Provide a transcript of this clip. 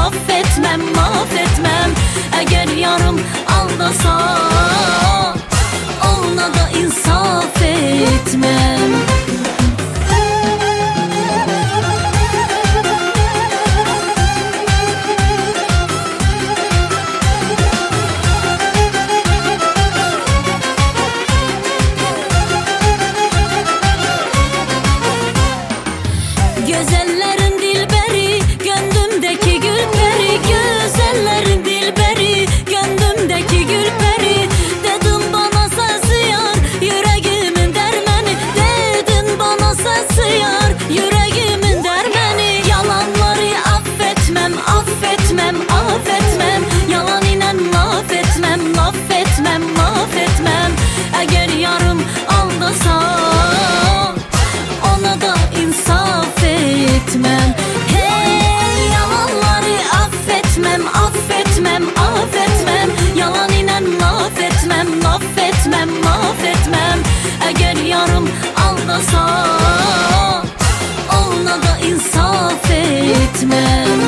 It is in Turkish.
affetmem, affetmem. Eğer yarım aldasa ona da insaf etmem. Güzellerin dilberi, gönlümdeki gülperi. Güzellerin dilberi, gönlümdeki gülperi. Dedin bana sensin yar, yüreğimin dermeni. Dedin bana sensin yar, yüreğimin dermeni. Yalanları affetmem, affetmem, affetmem. Yalan inen laf etmem, laf etmem, laf etmem. Eğer yarım aldasa ona da insaf etmem. Hey, yalanları affetmem, affetmem, affetmem. Yalan inen laf etmem, laf etmem, laf etmem. Eğer yarım aldasa ona da insaf etmem.